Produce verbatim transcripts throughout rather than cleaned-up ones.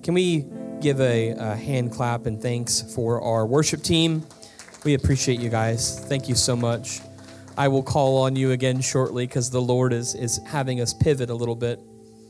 Can we give a, a hand clap and thanks for our worship team? We appreciate you guys. Thank you so much. I will call on you again shortly because the Lord is, is having us pivot a little bit.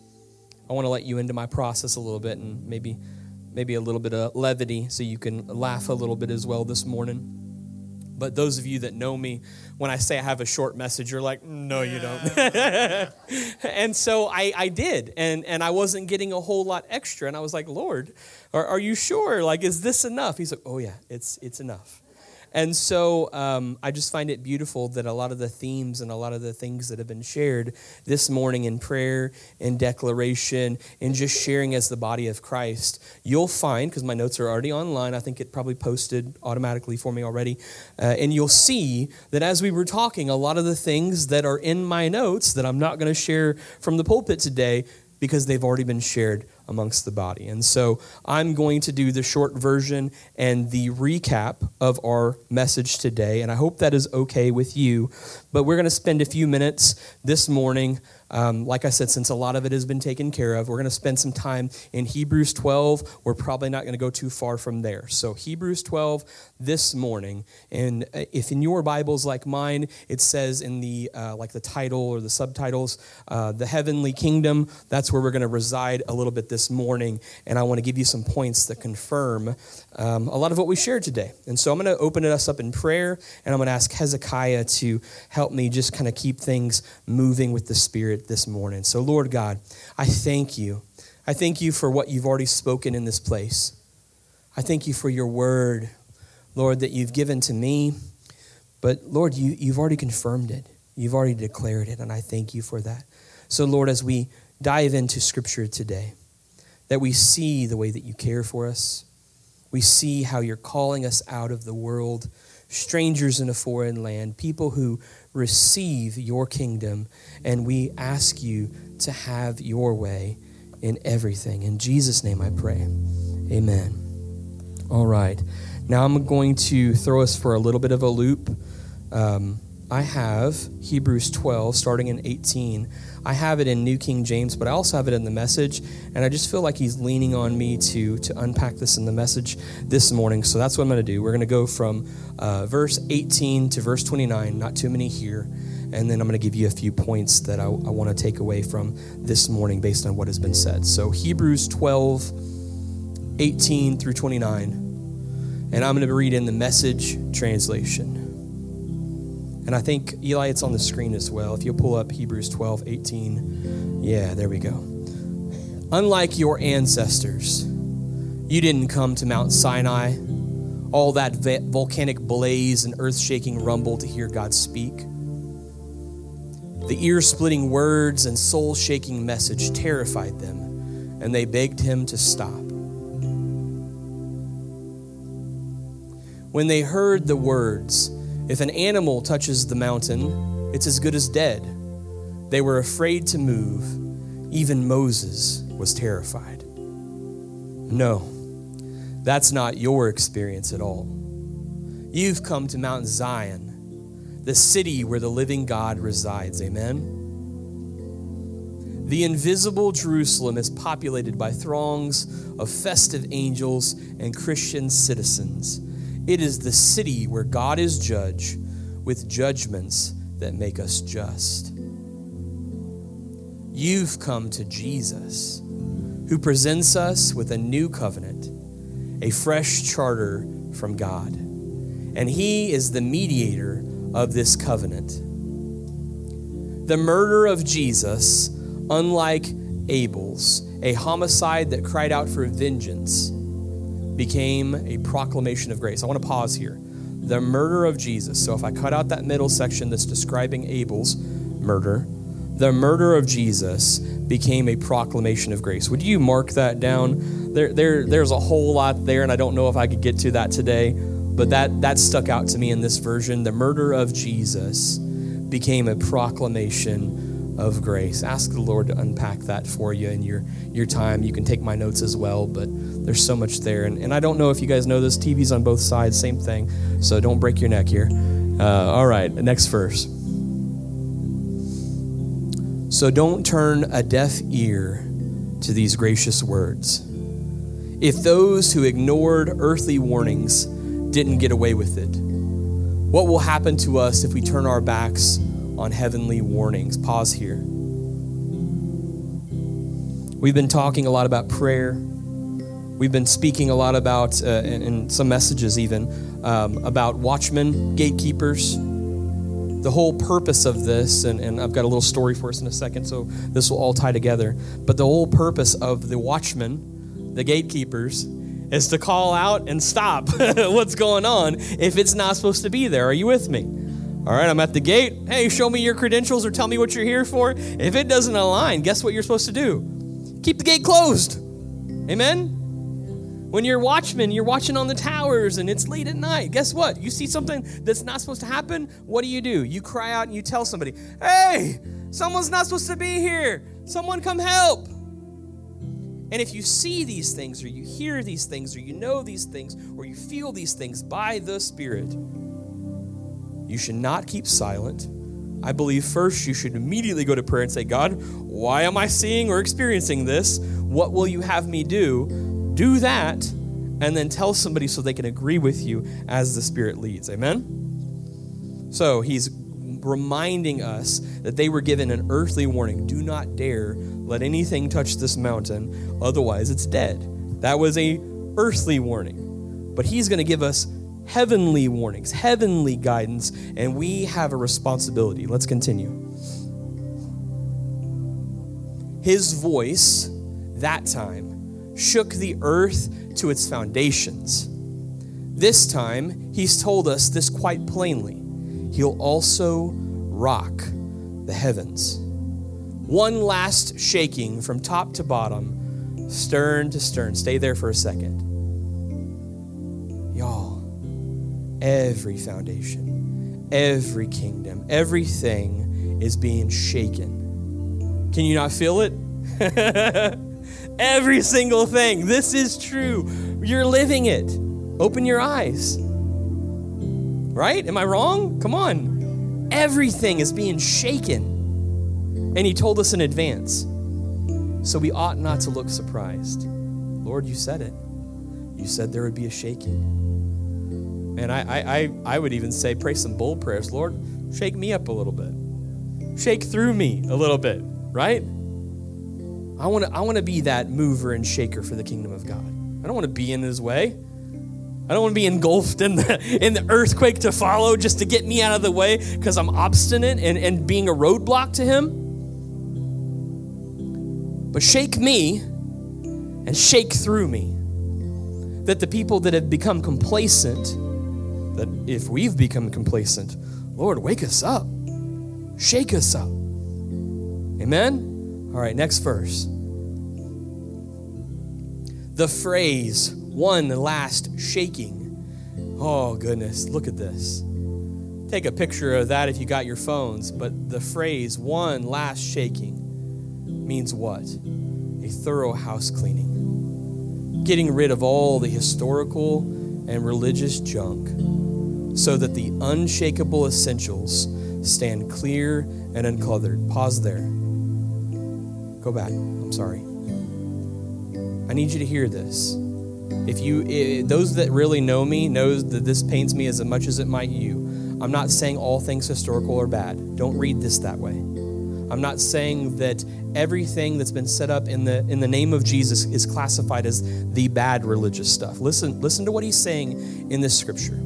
I want to let you into my process a little bit and maybe maybe a little bit of levity so you can laugh a little bit as well this morning. But those of you that know me, when I say I have a short message, you're like, no, you don't. And so I, I did, and, and I wasn't getting a whole lot extra. And I was like, Lord, are, are you sure? Like, is this enough? He's like, oh, yeah, it's it's enough. And so um, I just find it beautiful that a lot of the themes and a lot of the things that have been shared this morning in prayer, in declaration, in just sharing as the body of Christ, you'll find, because my notes are already online, I think it probably posted automatically for me already, uh, and you'll see that as we were talking, a lot of the things that are in my notes that I'm not going to share from the pulpit today because they've already been shared amongst the body. And so I'm going to do the short version and the recap of our message today, and I hope that is okay with you. But we're going to spend a few minutes this morning. Um, like I said, since a lot of it has been taken care of, we're going to spend some time in Hebrews twelve. We're probably not going to go too far from there. So Hebrews twelve this morning. And if in your Bibles like mine, it says in the uh, like the title or the subtitles, uh, the heavenly kingdom, that's where we're going to reside a little bit this morning. And I want to give you some points that confirm um, a lot of what we shared today. And so I'm going to open us up in prayer, and I'm going to ask Hezekiah to help me just kind of keep things moving with the Spirit this morning. So Lord God, I thank you. I thank you for what you've already spoken in this place. I thank you for your word, Lord, that you've given to me. But Lord, you, you've already confirmed it. You've already declared it, and I thank you for that. So Lord, as we dive into Scripture today, that we see the way that you care for us. We see how you're calling us out of the world, strangers in a foreign land, people who receive your kingdom, and we ask you to have your way in everything. In Jesus' name I pray. Amen. All right. Now I'm going to throw us for a little bit of a loop. Um, I have Hebrews twelve, starting in eighteen. I have it in New King James, but I also have it in the Message, and I just feel like he's leaning on me to, to unpack this in the Message this morning, so that's what I'm going to do. We're going to go from uh, verse eighteen to verse twenty-nine, not too many here, and then I'm going to give you a few points that I, I want to take away from this morning based on what has been said. So Hebrews twelve, eighteen through twenty-nine, and I'm going to read in the Message translation. And I think, Eli, it's on the screen as well. If you'll pull up Hebrews twelve, eighteen. Yeah, there we go. Unlike your ancestors, you didn't come to Mount Sinai, all that volcanic blaze and earth-shaking rumble to hear God speak. The ear-splitting words and soul-shaking message terrified them, and they begged him to stop. When they heard the words, "If an animal touches the mountain, it's as good as dead," they were afraid to move. Even Moses was terrified. No, that's not your experience at all. You've come to Mount Zion, the city where the living God resides. Amen? The invisible Jerusalem is populated by throngs of festive angels and Christian citizens. It is the city where God is judge, with judgments that make us just. You've come to Jesus, who presents us with a new covenant, a fresh charter from God. And he is the mediator of this covenant. The murder of Jesus, unlike Abel's, a homicide that cried out for vengeance, became a proclamation of grace. I want to pause here. The murder of Jesus. So if I cut out that middle section that's describing Abel's murder, the murder of Jesus became a proclamation of grace. Would you mark that down? There, there, there's a whole lot there, and I don't know if I could get to that today, but that, that stuck out to me in this version. The murder of Jesus became a proclamation of grace. Ask the Lord to unpack that for you in your, your time. You can take my notes as well, but there's so much there. And, and I don't know if you guys know this, T V's on both sides, same thing. So don't break your neck here. Uh, all right, next verse. So don't turn a deaf ear to these gracious words. if those who ignored earthly warnings didn't get away with it? What will happen to us if we turn our backs on heavenly warnings? Pause here. We've been talking a lot about prayer. We've been speaking a lot about, uh, in, in some messages even, um, about watchmen, gatekeepers. The whole purpose of this, and, and I've got a little story for us in a second, so this will all tie together. But the whole purpose of the watchmen, the gatekeepers, is to call out and stop what's going on if it's not supposed to be there. Are you with me? All right, I'm at the gate. Hey, show me your credentials or tell me what you're here for. If it doesn't align, guess what you're supposed to do? Keep the gate closed. Amen? When you're watchman, you're watching on the towers and it's late at night. Guess what? You see something that's not supposed to happen, what do you do? You cry out and you tell somebody, hey, someone's not supposed to be here. Someone come help. And if you see these things or you hear these things or you know these things or you feel these things by the Spirit, you should not keep silent. I believe first you should immediately go to prayer and say, God, why am I seeing or experiencing this? What will you have me do? Do that, and then tell somebody so they can agree with you as the Spirit leads. Amen? So he's reminding us that they were given an earthly warning. Do not dare let anything touch this mountain, otherwise it's dead. That was a earthly warning. But he's going to give us heavenly warnings, heavenly guidance, and we have a responsibility. Let's continue. His voice, that time, shook the earth to its foundations. This time, he's told us this quite plainly. He'll also rock the heavens. One last shaking from top to bottom, stern to stern. Stay there for a second. Y'all, every foundation, every kingdom, everything is being shaken. Can you not feel it? Every single thing. This is true. You're living it. Open your eyes. Right? Am I wrong? Come on. Everything is being shaken. And he told us in advance. So we ought not to look surprised. Lord, you said it. You said there would be a shaking. And I, I, I, I would even say, pray some bold prayers. Lord, shake me up a little bit. Shake through me a little bit, right? I want to I want to be that mover and shaker for the kingdom of God. I don't want to be in his way. I don't want to be engulfed in the in the earthquake to follow just to get me out of the way because I'm obstinate and, and being a roadblock to him. But shake me and shake through me. That the people that have become complacent, that if we've become complacent, Lord, wake us up. Shake us up. Amen? All right, next verse. The phrase, one last shaking. Oh, goodness, look at this. Take a picture of that if you got your phones, but the phrase, one last shaking, means what? A thorough house cleaning. Getting rid of all the historical and religious junk so that the unshakable essentials stand clear and uncluttered. Pause there. Go back. I'm sorry. I need you to hear this. If you, if, those that really know me knows that this pains me as much as it might you. I'm not saying all things historical are bad. Don't read this that way. I'm not saying that everything that's been set up in the in the name of Jesus is classified as the bad religious stuff. Listen, listen to what he's saying in this scripture.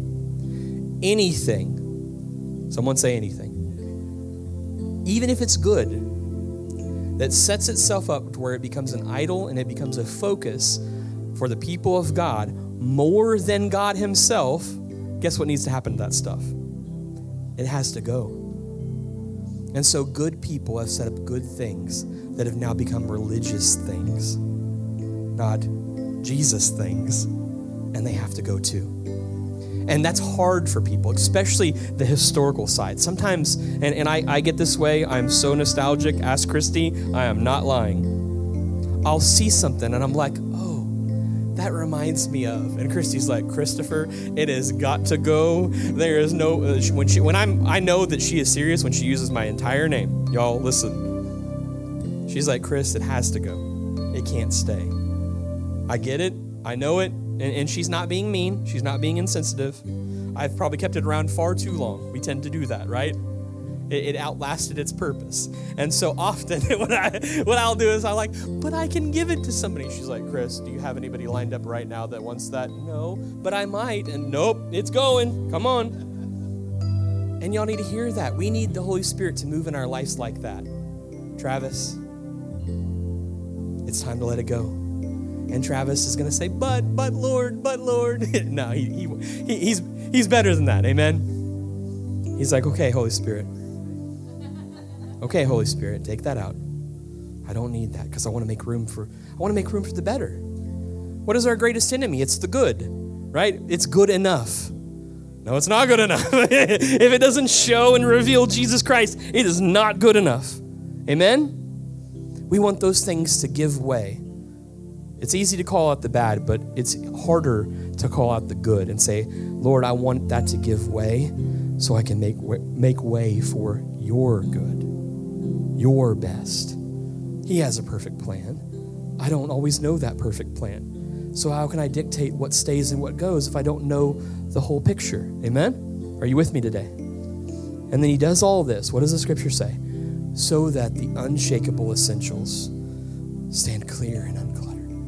Anything, someone say anything, even if it's good, that sets itself up to where it becomes an idol and it becomes a focus for the people of God more than God himself, guess what needs to happen to that stuff? It has to go. And so good people have set up good things that have now become religious things, not Jesus things, and they have to go too. And that's hard for people, especially the historical side. Sometimes, and, and I, I get this way, I'm so nostalgic. Ask Christy, I am not lying. I'll see something and I'm like, oh, that reminds me of. And Christy's like, Christopher, it has got to go. There is no, uh, when she, when I'm, I know that she is serious when she uses my entire name. Y'all, listen. She's like, Chris, it has to go. It can't stay. I get it. I know it. And, and she's not being mean. She's not being insensitive. I've probably kept it around far too long. We tend to do that, right? It, it outlasted its purpose. And so often what, I, what I'll do is I'm like, but I can give it to somebody. She's like, Chris, do you have anybody lined up right now that wants that? No, but I might. And nope, it's going. Come on. And y'all need to hear that. We need the Holy Spirit to move in our lives like that. Travis, it's time to let it go. And Travis is going to say, but, but Lord, but Lord. No, he, he, he's, he's better than that. Amen. He's like, okay, Holy Spirit. Okay, Holy Spirit, take that out. I don't need that because I want to make room for, I want to make room for the better. What is our greatest enemy? It's the good, right? It's good enough. No, it's not good enough. If it doesn't show and reveal Jesus Christ, it is not good enough. Amen? We want those things to give way. It's easy to call out the bad, but it's harder to call out the good and say, Lord, I want that to give way so I can make make way for your good, your best. He has a perfect plan. I don't always know that perfect plan. So how can I dictate what stays and what goes if I don't know the whole picture? Amen? Are you with me today? And then he does all this. What does the scripture say? So that the unshakable essentials stand clear and uncluttered.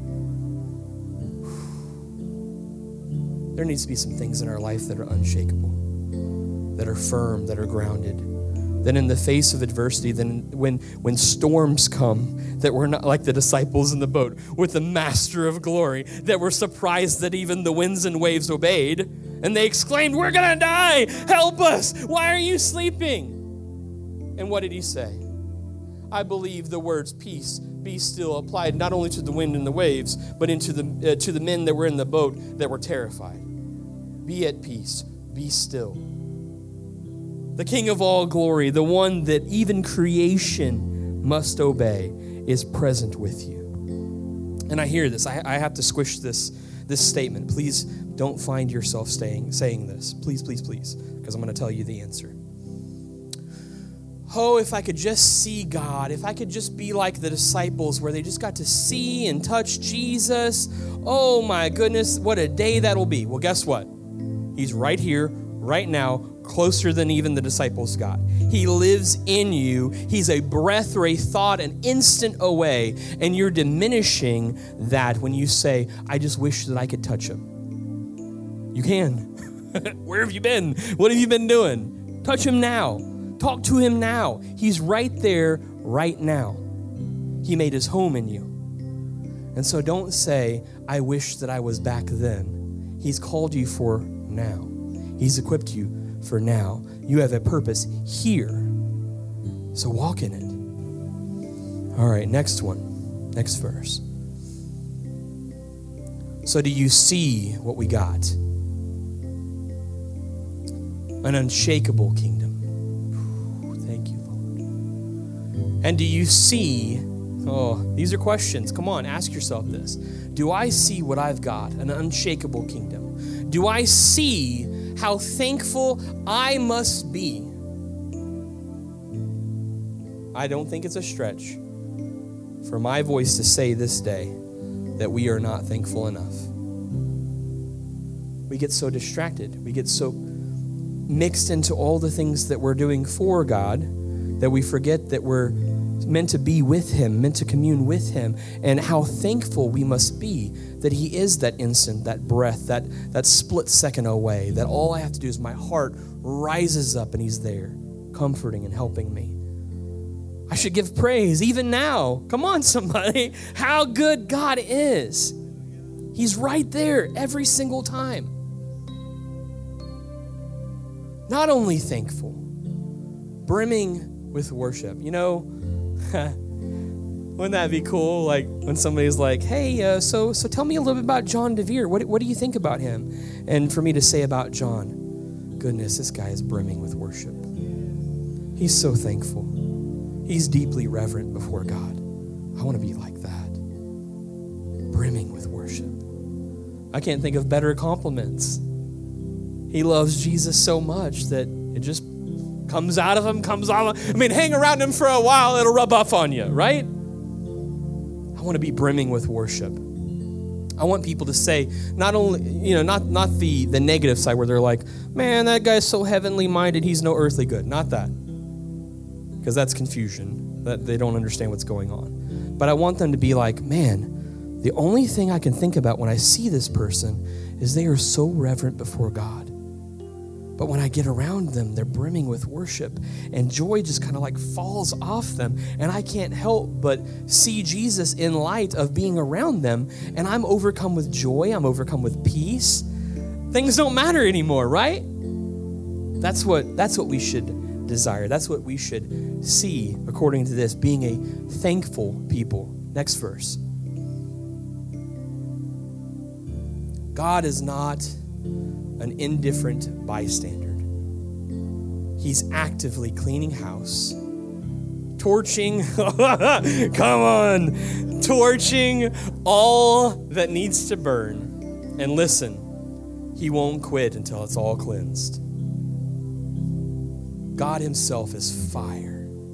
There needs to be some things in our life that are unshakable, that are firm, that are grounded. Then in the face of adversity, then when, when storms come, that we're not like the disciples in the boat with the master of glory, that we're surprised that even the winds and waves obeyed. And they exclaimed, we're going to die. Help us. Why are you sleeping? And what did he say? I believe the words peace, be still applied not only to the wind and the waves, but into the uh, to the men that were in the boat that were terrified. Be at peace. Be still. The King of all glory, the one that even creation must obey, is present with you. And I hear this. I, I have to squish this, this statement. Please don't find yourself staying, saying this. Please, please, please, because I'm going to tell you the answer. Oh, if I could just see God, if I could just be like the disciples where they just got to see and touch Jesus. Oh my goodness, what a day that'll be. Well, guess what? He's right here, right now, closer than even the disciples got. He lives in you. He's a breath or a thought, an instant away, and you're diminishing that when you say, I just wish that I could touch him. You can. Where have you been? What have you been doing? Touch him now. Talk to him now. He's right there, right now. He made his home in you. And so don't say, I wish that I was back then. He's called you for now. He's equipped you for now. You have a purpose here. So walk in it. All right, next one. Next verse. So do you see what we got? An unshakable kingdom. Thank you, Lord. And do you see, oh, these are questions. Come on, ask yourself this. Do I see what I've got? An unshakable kingdom. Do I see how thankful I must be? I don't think it's a stretch for my voice to say this day that we are not thankful enough. We get so distracted. We get so mixed into all the things that we're doing for God that we forget that we're meant to be with him, meant to commune with him, and how thankful we must be that he is that instant, that breath, that, that split second away, that all I have to do is my heart rises up and he's there, comforting and helping me. I should give praise even now. Come on, somebody. How good God is. He's right there every single time. Not only thankful, brimming with worship. You know, wouldn't that be cool? Like when somebody's like, hey, uh, so so tell me a little bit about John DeVere. What, what do you think about him? And for me to say about John, goodness, this guy is brimming with worship. He's so thankful. He's deeply reverent before God. I want to be like that. Brimming with worship. I can't think of better compliments. He loves Jesus so much that it just comes out of him, comes out of him. I mean, hang around him for a while, it'll rub off on you, right? I want to be brimming with worship. I want people to say, not only, you know, not not the, the negative side where they're like, man, that guy's so heavenly minded, he's no earthly good. Not that. Because that's confusion, that they don't understand what's going on. But I want them to be like, man, the only thing I can think about when I see this person is they are so reverent before God. But when I get around them, they're brimming with worship, and joy just kind of like falls off them, and I can't help but see Jesus in light of being around them, and I'm overcome with joy, I'm overcome with peace. Things don't matter anymore, right? That's what that's what we should desire. That's what we should see according to this, being a thankful people. Next verse. God is not an indifferent bystander. He's actively cleaning house, torching, come on, torching all that needs to burn. And listen, he won't quit until it's all cleansed. God himself is fire.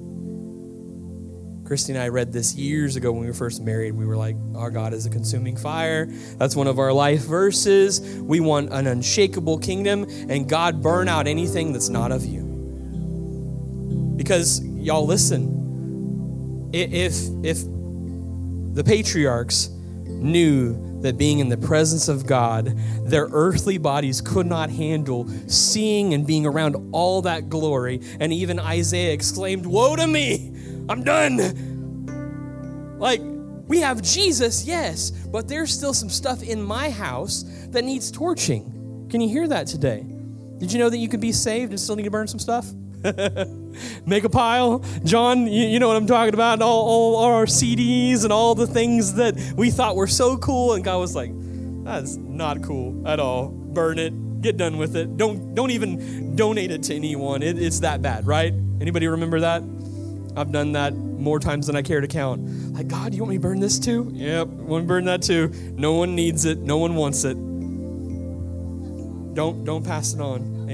Christy and I read this years ago when we were first married. We were like, our God is a consuming fire. That's one of our life verses. We want an unshakable kingdom, and God burn out anything that's not of you. Because, y'all, listen, if, if the patriarchs knew that being in the presence of God, their earthly bodies could not handle seeing and being around all that glory, and even Isaiah exclaimed, woe to me! I'm done. Like, we have Jesus, yes, but there's still some stuff in my house that needs torching. Can you hear that today? Did you know that you could be saved and still need to burn some stuff? Make a pile. John, you, you know what I'm talking about. All, all, all our C Ds and all the things that we thought were so cool, and God was like, that's not cool at all. Burn it. Get done with it. Don't, don't even donate it to anyone. It, it's that bad, right? Anybody remember that? I've done that more times than I care to count. Like, God, you want me to burn this too? Yep, want to burn that too. No one needs it. No one wants it. Don't, don't pass it on.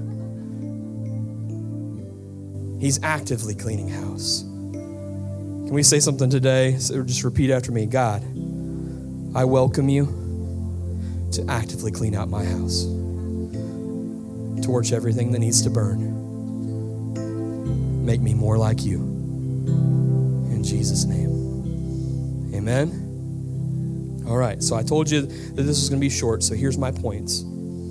Amen. He's actively cleaning house. Can we say something today? So just repeat after me. God, I welcome you to actively clean out my house. Torch everything that needs to burn. Make me more like you. In Jesus' name. Amen. All right, so I told you that this was going to be short, so here's my points.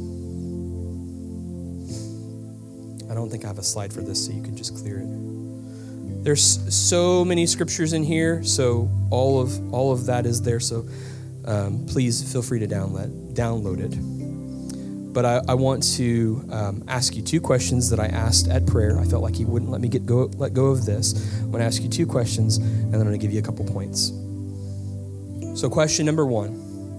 I don't think I have a slide for this, so you can just clear it. There's so many scriptures in here, so all of all of that is there, so um, please feel free to download, download it. But I, I want to um, ask you two questions that I asked at prayer. I felt like he wouldn't let me get go, let go of this. I'm going to ask you two questions, and then I'm going to give you a couple points. So question number one.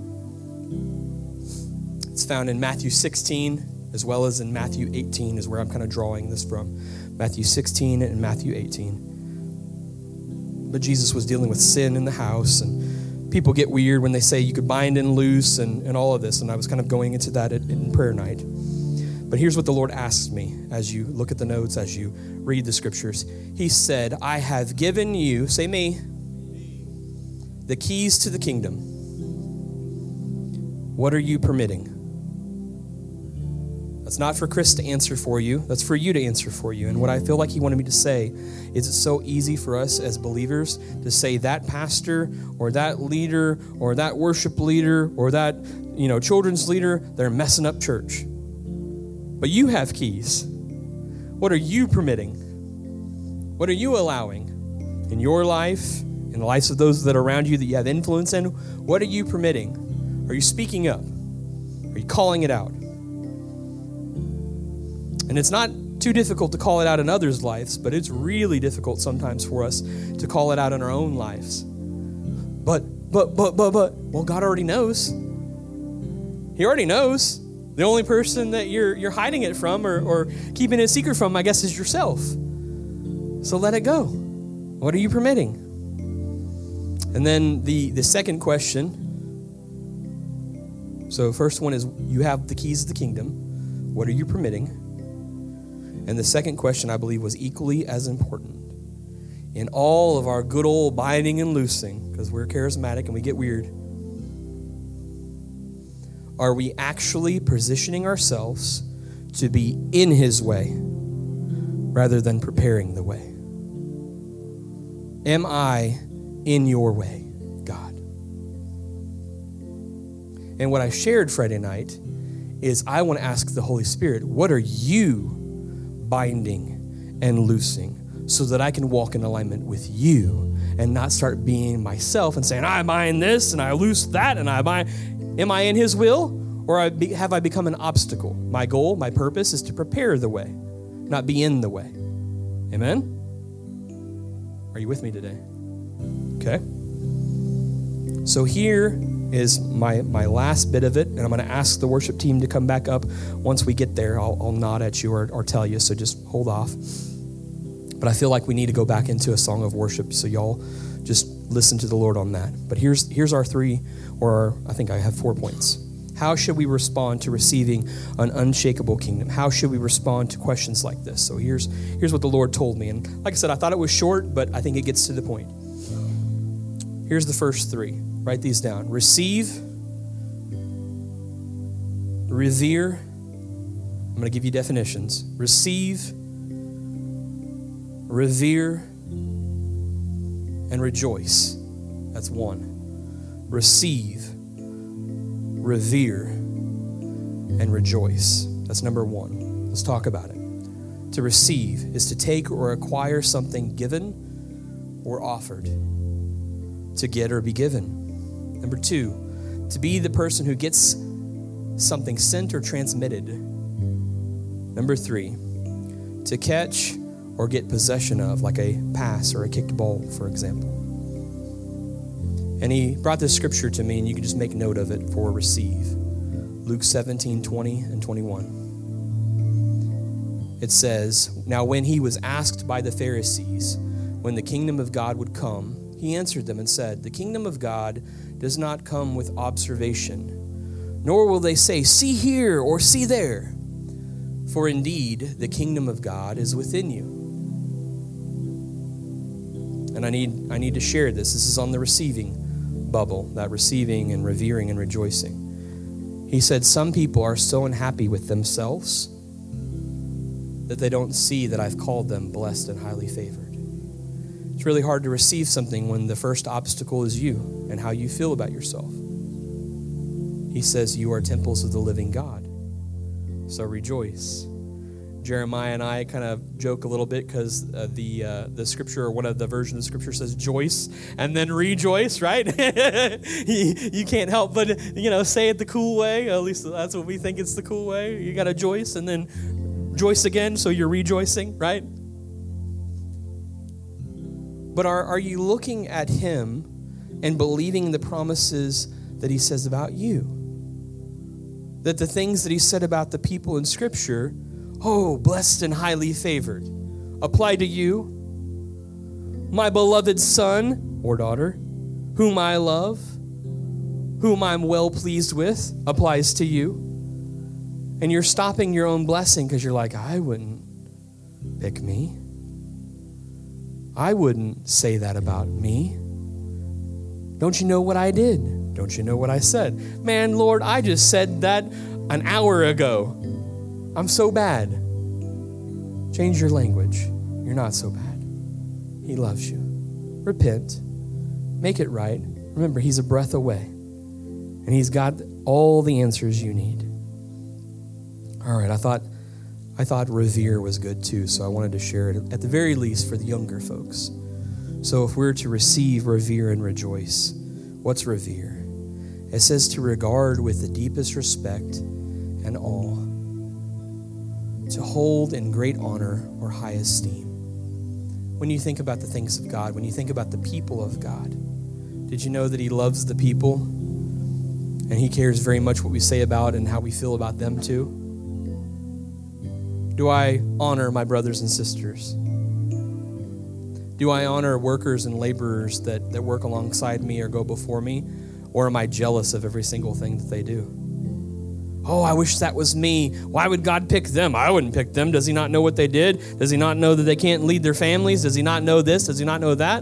It's found in Matthew sixteen, as well as in Matthew eighteen, is where I'm kind of drawing this from. Matthew sixteen and Matthew eighteen. But Jesus was dealing with sin in the house, and people get weird when they say you could bind and loose and, and all of this, and I was kind of going into that in prayer night. But here's what the Lord asks me as you look at the notes, as you read the scriptures. He said, I have given you, say me, the keys to the kingdom. What are you permitting? That's not for Chris to answer for you. That's for you to answer for you. And what I feel like he wanted me to say is it's so easy for us as believers to say that pastor or that leader or that worship leader or that, you know, children's leader, they're messing up church. But you have keys. What are you permitting? What are you allowing in your life, in the lives of those that are around you that you have influence in? What are you permitting? Are you speaking up? Are you calling it out? And it's not too difficult to call it out in others' lives, but it's really difficult sometimes for us to call it out in our own lives. But, but, but, but, but, well, God already knows. He already knows. The only person that you're you're hiding it from or, or keeping it secret from, I guess, is yourself. So let it go. What are you permitting? And then the, the second question. So first one is, you have the keys of the kingdom. What are you permitting? And the second question, I believe, was equally as important. In all of our good old binding and loosing, because we're charismatic and we get weird, Are we actually positioning ourselves to be in his way rather than preparing the way? Am I in your way, God? And what I shared Friday night is I want to ask the Holy Spirit, what are you binding and loosing so that I can walk in alignment with you and not start being myself and saying, I bind this and I loose that and I bind. Am I in his will, or have I become an obstacle? My goal, my purpose is to prepare the way, not be in the way. Amen? Are you with me today? Okay. So here is my, my last bit of it, and I'm going to ask the worship team to come back up. Once we get there, I'll, I'll nod at you or, or tell you, so just hold off. But I feel like we need to go back into a song of worship, so y'all just listen to the Lord on that. But here's here's our three, or our, I think I have four points. How should we respond to receiving an unshakable kingdom? How should we respond to questions like this? So here's here's what the Lord told me. And like I said, I thought it was short, but I think it gets to the point. Here's the first three. Write these down. Receive, revere. I'm going to give you definitions. Receive, revere, and rejoice. That's one. Receive, revere, and rejoice. That's number one. Let's talk about it. To receive is to take or acquire something given or offered. To get or be given. Number two, to be the person who gets something sent or transmitted. Number three, to catch or get possession of, like a pass or a kicked ball, for example. And he brought this scripture to me, and you can just make note of it for receive. Luke seventeen, twenty and twenty-one. It says, now when he was asked by the Pharisees when the kingdom of God would come, he answered them and said, the kingdom of God does not come with observation, nor will they say, see here or see there. For indeed, the kingdom of God is within you. And I need I need to share this. This is on the receiving bubble, that receiving and revering and rejoicing. He said, some people are so unhappy with themselves that they don't see that I've called them blessed and highly favored. It's really hard to receive something when the first obstacle is you and how you feel about yourself. He says you are temples of the living God. So rejoice. Jeremiah and I kind of joke a little bit because uh, the uh, the scripture, or one of the versions of the scripture says joyce and then rejoice, right? you, you can't help but, you know, say it the cool way. At least that's what we think it's the cool way. You got to joyce and then joyce again, so you're rejoicing, right? But are, are you looking at him and believing the promises that he says about you? That the things that he said about the people in Scripture, oh, blessed and highly favored, apply to you? My beloved son or daughter, whom I love, whom I'm well pleased with, applies to you. And you're stopping your own blessing because you're like, I wouldn't pick me. I wouldn't say that about me. Don't you know what I did? Don't you know what I said? Man, Lord, I just said that an hour ago. I'm so bad. Change your language. You're not so bad. He loves you. Repent. Make it right. Remember, he's a breath away. And he's got all the answers you need. All right, I thought I thought revere was good too, so I wanted to share it at the very least for the younger folks. So if we're to receive, revere, and rejoice, what's revere? It says to regard with the deepest respect and awe, to hold in great honor or high esteem. When you think about the things of God, when you think about the people of God, did you know that he loves the people? And he cares very much what we say about and how we feel about them too? Do I honor my brothers and sisters? Do I honor workers and laborers that, that work alongside me or go before me? Or am I jealous of every single thing that they do? Oh, I wish that was me. Why would God pick them? I wouldn't pick them. Does he not know what they did? Does he not know that they can't lead their families? Does he not know this? Does he not know that?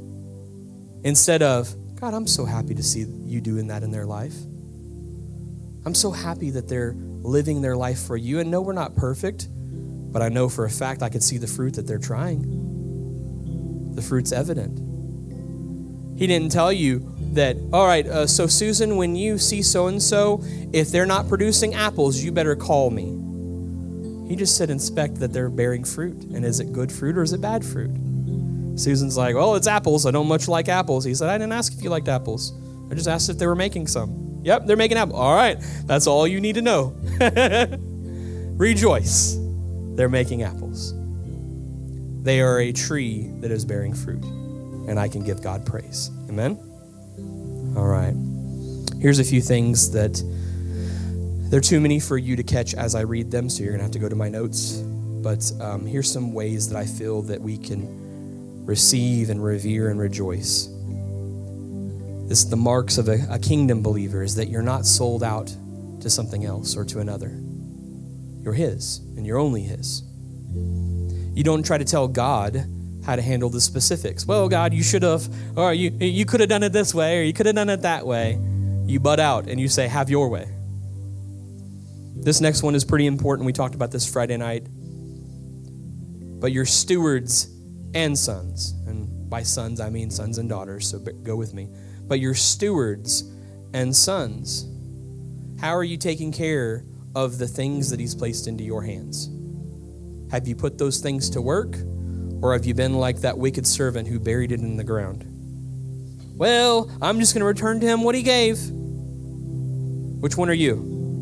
Instead of, God, I'm so happy to see you doing that in their life. I'm so happy that they're living their life for you. And no, we're not perfect, but I know for a fact I can see the fruit that they're trying. The fruit's evident. He didn't tell you that, all right, uh, so Susan, when you see so-and-so, if they're not producing apples, you better call me. He just said inspect that they're bearing fruit. And is it good fruit or is it bad fruit? Susan's like, well, it's apples. I don't much like apples. He said, I didn't ask if you liked apples. I just asked if they were making some. Yep, they're making apples. All right, that's all you need to know. Rejoice. They're making apples. They are a tree that is bearing fruit. And I can give God praise. Amen? All right. Here's a few things that they're too many for you to catch as I read them, so you're going to have to go to my notes. But um, here's some ways that I feel that we can receive and revere and rejoice. This is the marks of a, a kingdom believer, is that you're not sold out to something else or to another. You're his, and you're only his. You don't try to tell God how to handle the specifics. Well, God, you should have, or you, you could have done it this way, or you could have done it that way. You butt out and you say, have your way. This next one is pretty important. We talked about this Friday night. But you're stewards and sons. And by sons, I mean sons and daughters, so go with me. But you're stewards and sons. How are you taking care of the things that he's placed into your hands? Have you put those things to work? Or have you been like that wicked servant who buried it in the ground? Well, I'm just going to return to him what he gave. Which one are you?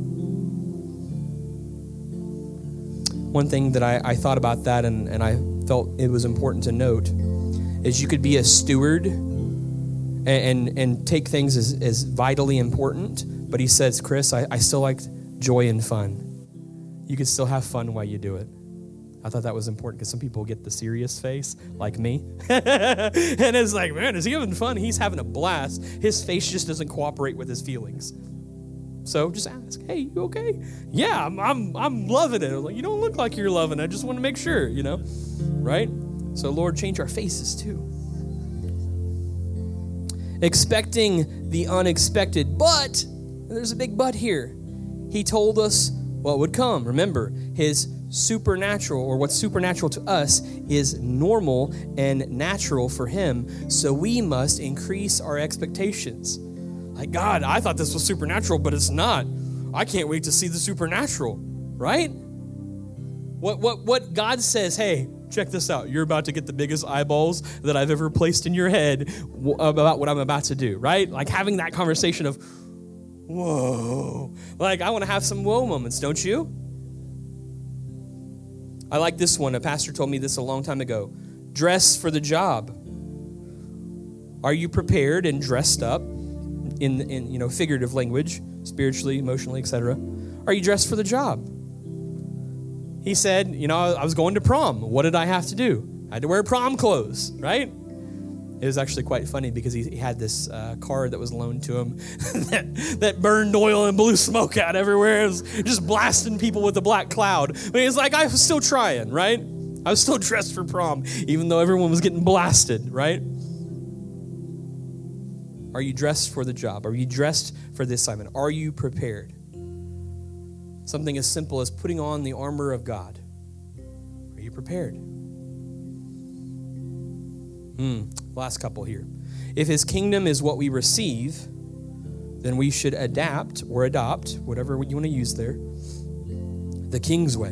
One thing that I, I thought about that and, and I felt it was important to note is you could be a steward and, and, and take things as, as vitally important, but he says, Chris, I, I still like joy and fun. You can still have fun while you do it. I thought that was important because some people get the serious face, like me. And it's like, man, is he having fun? He's having a blast. His face just doesn't cooperate with his feelings. So just ask, hey, you okay? Yeah, I'm I'm, I'm loving it. Like, you don't look like you're loving it. I just want to make sure, you know, right? So Lord, change our faces too. Expecting the unexpected, but there's a big but here. He told us what would come. Remember, his supernatural, or what's supernatural to us, is normal and natural for him. So we must increase our expectations. Like, God, I thought this was supernatural, but it's not. I can't wait to see the supernatural, right? What what what God says, hey, check this out. You're about to get the biggest eyeballs that I've ever placed in your head about what I'm about to do, right? Like having that conversation of, whoa. Like, I want to have some whoa moments, don't you? I like this one. A pastor told me this a long time ago. Dress for the job. Are you prepared and dressed up in, in you know, figurative language, spiritually, emotionally, et cetera? Are you dressed for the job? He said, you know, I was going to prom. What did I have to do? I had to wear prom clothes, right? It was actually quite funny because he, he had this uh, car that was loaned to him that, that burned oil and blew smoke out everywhere. It was just blasting people with a black cloud. But he's like, I was still trying, right? I was still dressed for prom, even though everyone was getting blasted, right? Are you dressed for the job? Are you dressed for the assignment? Are you prepared? Something as simple as putting on the armor of God. Are you prepared? Hmm. Last couple here. If his kingdom is what we receive, then we should adapt or adopt, whatever you want to use there, the king's way.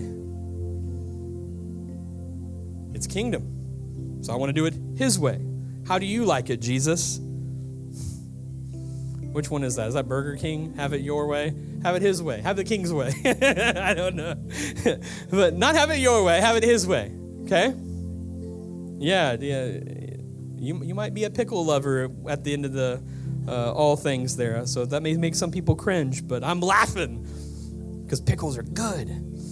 It's kingdom. So I want to do it his way. How do you like it, Jesus? Which one is that? Is that Burger King? Have it your way? Have it his way. Have the king's way. I don't know. But not have it your way. Have it his way. Okay? Yeah, yeah. You you might be a pickle lover at the end of the uh, all things there. So that may make some people cringe, but I'm laughing because pickles are good.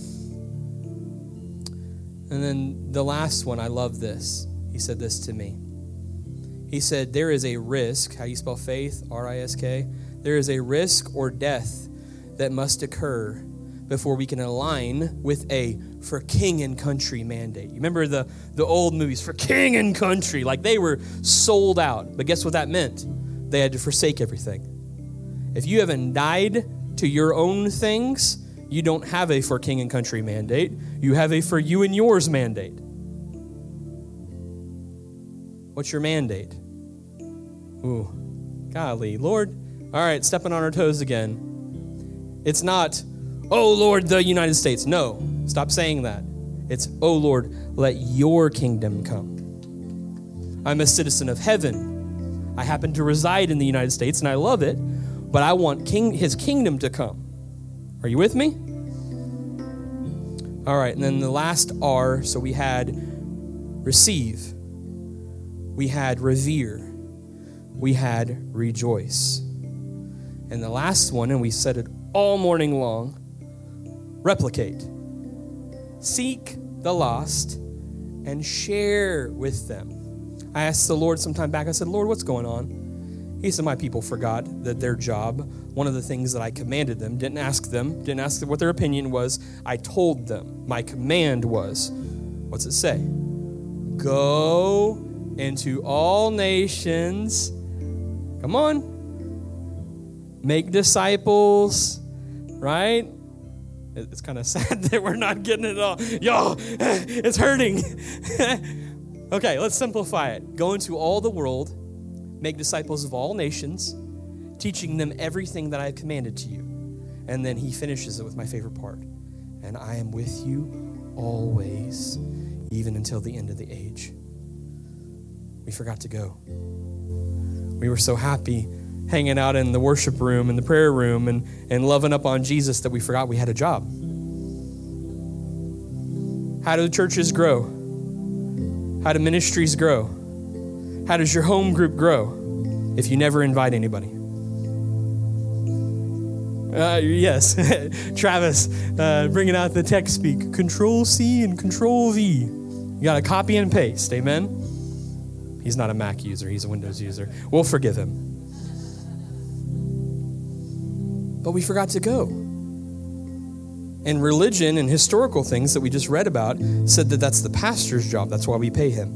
And then the last one, I love this. He said this to me. He said, there is a risk, how you spell faith, R I S K, there is a risk or death that must occur before we can align with a for king and country mandate. You remember the, the old movies, for king and country, like they were sold out. But guess what that meant? They had to forsake everything. If you haven't died to your own things, you don't have a for king and country mandate. You have a for you and yours mandate. What's your mandate? Ooh, golly, Lord. All right, stepping on our toes again. It's not, oh, Lord, the United States. No, stop saying that. It's, oh, Lord, let your kingdom come. I'm a citizen of heaven. I happen to reside in the United States, and I love it, but I want king, his kingdom to come. Are you with me? All right, and then the last R, so we had receive. We had revere. We had rejoice. And the last one, and we said it all morning long, replicate. Seek the lost and share with them. I asked the Lord some time back, I said, Lord, what's going on? He said, my people forgot that their job, one of the things that I commanded them, didn't ask them, didn't ask them what their opinion was. I told them. My command was, what's it say? Go into all nations. Come on. Make disciples, right? It's kind of sad that we're not getting it all. Y'all, it's hurting. Okay, let's simplify it. Go into all the world, make disciples of all nations, teaching them everything that I have commanded to you. And then he finishes it with my favorite part. And I am with you always, even until the end of the age. We forgot to go. We were so happy hanging out in the worship room and the prayer room and, and loving up on Jesus that we forgot we had a job. How do churches grow? How do ministries grow? How does your home group grow if you never invite anybody? Uh, yes, Travis, uh, bringing out the tech speak. Control C and Control V. You got to copy and paste, amen? He's not a Mac user, he's a Windows user. We'll forgive him. But we forgot to go. And religion and historical things that we just read about said that that's the pastor's job. That's why we pay him.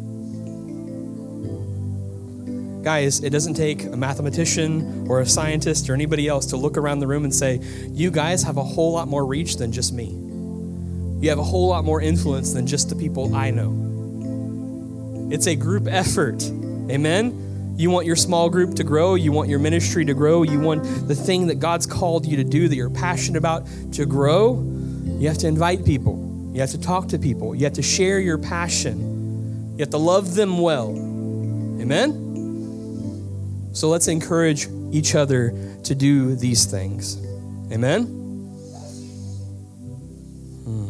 Guys, it doesn't take a mathematician or a scientist or anybody else to look around the room and say, you guys have a whole lot more reach than just me. You have a whole lot more influence than just the people I know. It's a group effort. Amen? You want your small group to grow. You want your ministry to grow. You want the thing that God's called you to do that you're passionate about to grow. You have to invite people. You have to talk to people. You have to share your passion. You have to love them well. Amen? So let's encourage each other to do these things. Amen? Hmm.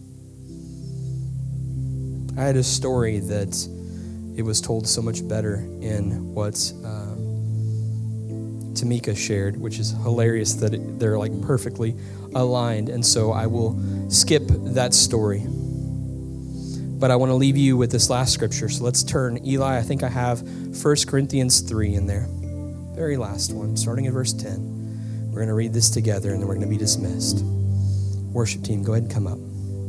I had a story that it was told so much better in what uh, Tamika shared, which is hilarious that it, they're like perfectly aligned. And so I will skip that story. But I want to leave you with this last scripture. So let's turn. Eli, I think I have First Corinthians three in there. Very last one, starting at verse ten. We're going to read this together, and then we're going to be dismissed. Worship team, go ahead and come up.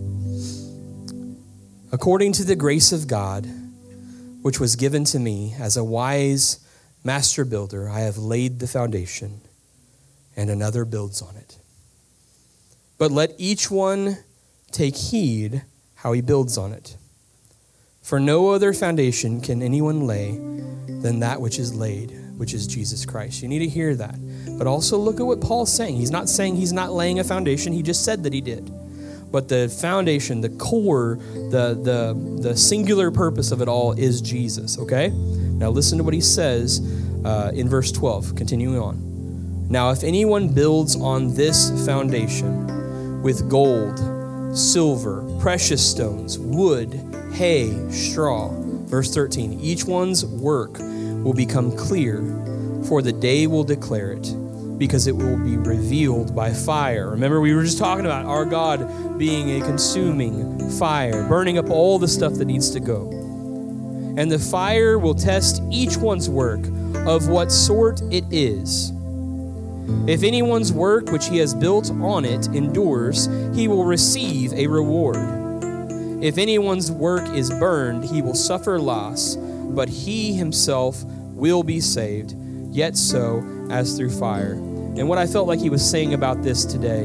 According to the grace of God, which was given to me as a wise master builder, I have laid the foundation, and another builds on it. But let each one take heed how he builds on it. For no other foundation can anyone lay than that which is laid, which is Jesus Christ. You need to hear that. But also look at what Paul's saying. He's not saying he's not laying a foundation. He just said that he did. But the foundation, the core, the, the, the singular purpose of it all is Jesus, okay? Now listen to what he says uh, in verse twelve, continuing on. Now if anyone builds on this foundation with gold, silver, precious stones, wood, hay, straw. Verse thirteen, each one's work will become clear, for the day will declare it, because it will be revealed by fire. Remember, we were just talking about our God being a consuming fire, burning up all the stuff that needs to go. And the fire will test each one's work of what sort it is. If anyone's work which he has built on it endures, he will receive a reward. If anyone's work is burned, he will suffer loss, but he himself will be saved, yet so as through fire. And what I felt like he was saying about this today,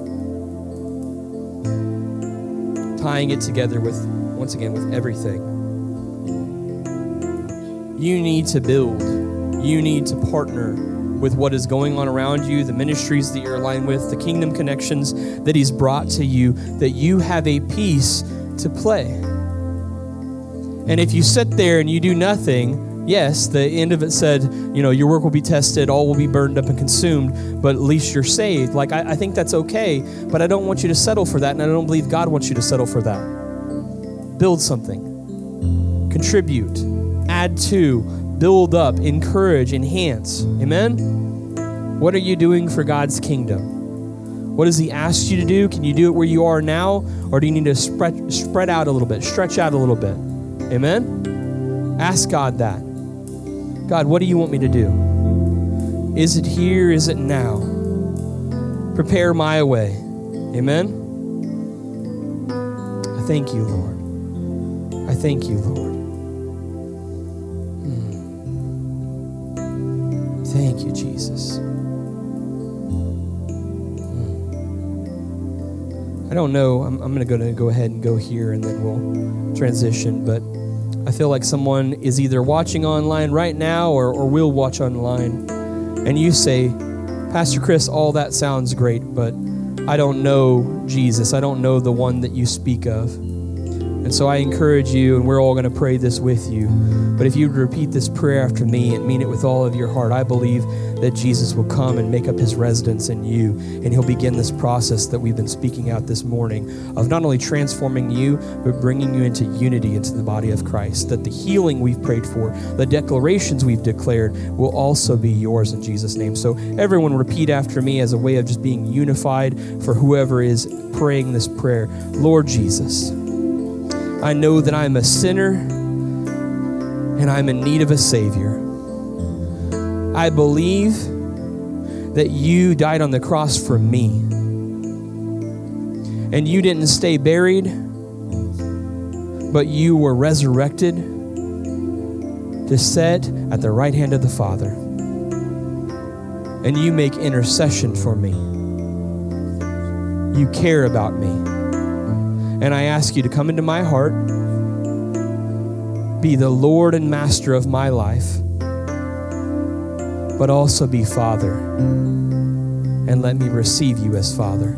tying it together with, once again, with everything. You need to build. You need to partner with what is going on around you, the ministries that you're aligned with, the kingdom connections that he's brought to you, that you have a piece to play. And if you sit there and you do nothing, yes, the end of it said, you know, your work will be tested, all will be burned up and consumed, but at least you're saved. Like, I, I think that's okay, but I don't want you to settle for that, and I don't believe God wants you to settle for that. Build something. Contribute. Add to. Build up. Encourage. Enhance. Amen? What are you doing for God's kingdom? What has he asked you to do? Can you do it where you are now, or do you need to spread, spread out a little bit, stretch out a little bit? Amen? Ask God that. God, what do you want me to do? Is it here? Is it now? Prepare my way. Amen? I thank you, Lord. I thank you, Lord. Hmm. Thank you, Jesus. Hmm. I don't know. I'm, I'm going to go ahead and go here, and then we'll transition, but I feel like someone is either watching online right now or, or will watch online, and you say, Pastor Chris, all that sounds great, but I don't know Jesus. I don't know the one that you speak of. And so I encourage you, and we're all going to pray this with you, but if you repeat this prayer after me and mean it with all of your heart, I believe that Jesus will come and make up his residence in you, and he'll begin this process that we've been speaking out this morning of not only transforming you, but bringing you into unity into the body of Christ, that the healing we've prayed for, the declarations we've declared will also be yours in Jesus' name. So everyone repeat after me as a way of just being unified for whoever is praying this prayer. Lord Jesus, I know that I'm a sinner and I'm in need of a Savior. I believe that you died on the cross for me. And you didn't stay buried, but you were resurrected to sit at the right hand of the Father. And you make intercession for me. You care about me. And I ask you to come into my heart, be the Lord and Master of my life, but also be Father, and let me receive you as Father.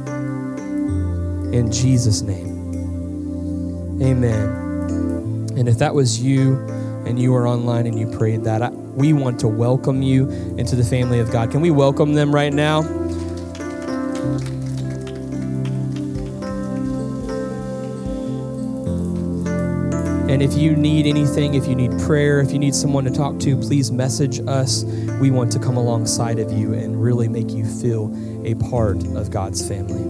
In Jesus' name, amen. And if that was you, and you are online and you prayed that, I, we want to welcome you into the family of God. Can we welcome them right now? And if you need anything, if you need prayer, if you need someone to talk to, please message us. We want to come alongside of you and really make you feel a part of God's family.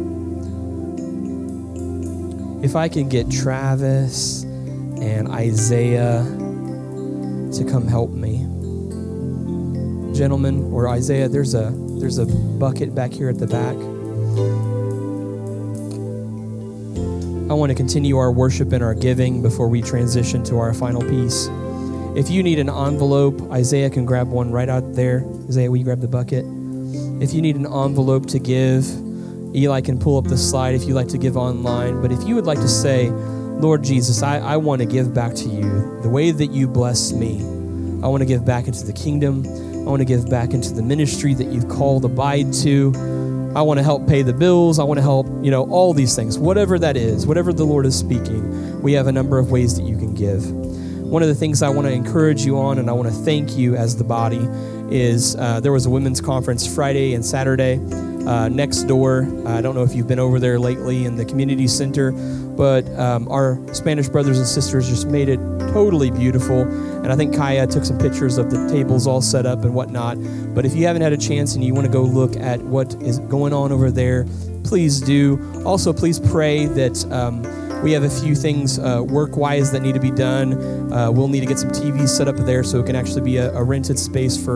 If I can get Travis and Isaiah to come help me. Gentlemen, or Isaiah, there's a there's a bucket back here at the back. I want to continue our worship and our giving before we transition to our final piece. If you need an envelope, Isaiah can grab one right out there. Isaiah, will you grab the bucket? If you need an envelope to give, Eli can pull up the slide if you like to give online. But if you would like to say, Lord Jesus, I, I want to give back to you the way that you blessed me. I want to give back into the kingdom. I want to give back into the ministry that you've called Abide to. I want to help pay the bills. I want to help, you know, all these things. Whatever that is, whatever the Lord is speaking, we have a number of ways that you can give. One of the things I want to encourage you on, and I want to thank you as the body, is uh, there was a women's conference Friday and Saturday uh, next door. I don't know if you've been over there lately in the community center, but um, our Spanish brothers and sisters just made it totally beautiful. And I think Kaya took some pictures of the tables all set up and whatnot. But if you haven't had a chance and you want to go look at what is going on over there, please do. Also, please pray that um, we have a few things uh, work-wise that need to be done. Uh, we'll need to get some T Vs set up there so it can actually be a, a rented space for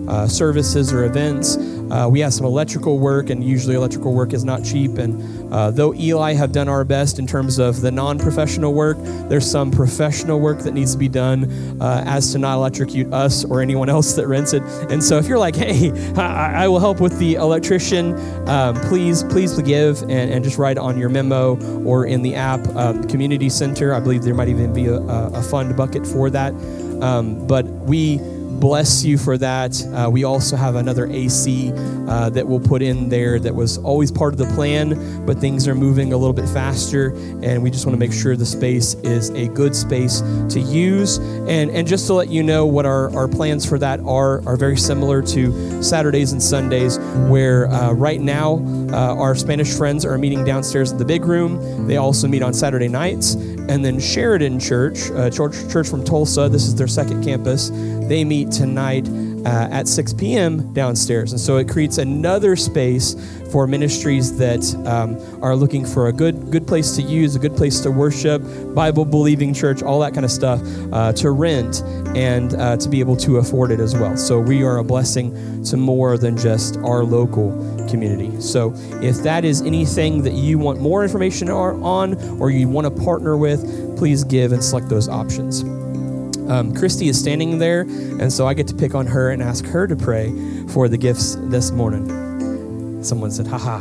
uh, services or events. Uh, we have some electrical work, and usually electrical work is not cheap. And uh, though Eli have done our best in terms of the non-professional work, there's some professional work that needs to be done uh, as to not electrocute us or anyone else that rents it. And so if you're like, hey, I, I will help with the electrician, um, please, please give and, and just write on your memo or in the app, um, Community Center. I believe there might even be a, a fund bucket for that. Um, but we bless you for that. Uh, we also have another A C uh, that we'll put in there that was always part of the plan, but things are moving a little bit faster, and we just want to make sure the space is a good space to use. And and just to let you know what our, our plans for that are, are very similar to Saturdays and Sundays, where uh, right now uh, our Spanish friends are meeting downstairs in the big room. They also meet on Saturday nights. And then Sheridan Church, uh, church, church from Tulsa, this is their second campus, they meet tonight uh, at six p.m. downstairs. And so it creates another space for ministries that um, are looking for a good good place to use, a good place to worship, Bible-believing church, all that kind of stuff, uh, to rent and uh, to be able to afford it as well. So we are a blessing to more than just our local community. So if that is anything that you want more information on or you want to partner with, please give and select those options. Um, Christy is standing there, and so I get to pick on her and ask her to pray for the gifts this morning. Someone said, haha.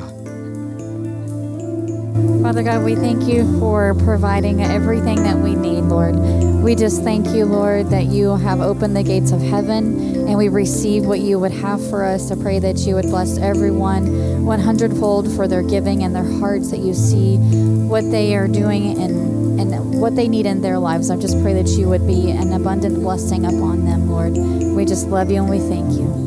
Father God, we thank you for providing everything that we need, Lord. We just thank you, Lord, that you have opened the gates of heaven and we receive what you would have for us. I pray that you would bless everyone one hundred-fold for their giving and their hearts, that you see what they are doing and, and what they need in their lives. I just pray that you would be an abundant blessing upon them, Lord. We just love you and we thank you.